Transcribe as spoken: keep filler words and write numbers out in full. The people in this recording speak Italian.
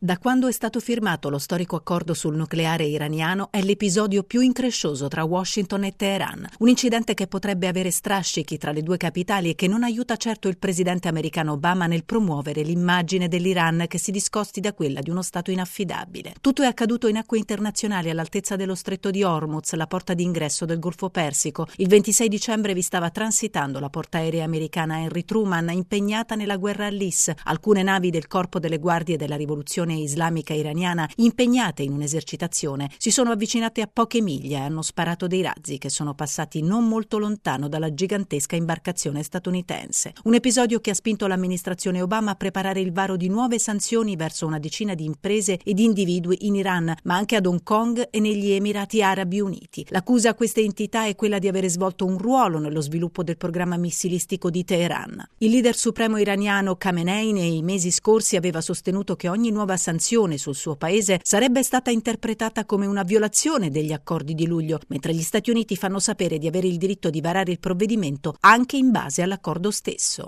Da quando è stato firmato lo storico accordo sul nucleare iraniano è l'episodio più increscioso tra Washington e Teheran, un incidente che potrebbe avere strascichi tra le due capitali e che non aiuta certo il presidente americano Obama nel promuovere l'immagine dell'Iran che si discosti da quella di uno stato inaffidabile. Tutto è accaduto in acque internazionali all'altezza dello stretto di Hormuz, la porta d'ingresso del Golfo Persico. Il ventisei dicembre vi stava transitando la portaerei americana Henry Truman, impegnata nella guerra all'I S. Alcune navi del Corpo delle Guardie della Rivoluzione Islamica iraniana, impegnate in un'esercitazione, si sono avvicinate a poche miglia e hanno sparato dei razzi che sono passati non molto lontano dalla gigantesca imbarcazione statunitense. Un episodio che ha spinto l'amministrazione Obama a preparare il varo di nuove sanzioni verso una decina di imprese ed individui in Iran, ma anche ad Hong Kong e negli Emirati Arabi Uniti. L'accusa a queste entità è quella di avere svolto un ruolo nello sviluppo del programma missilistico di Teheran. Il leader supremo iraniano Khamenei nei mesi scorsi aveva sostenuto che ogni nuova sanzione sul suo paese sarebbe stata interpretata come una violazione degli accordi di luglio, mentre gli Stati Uniti fanno sapere di avere il diritto di varare il provvedimento anche in base all'accordo stesso.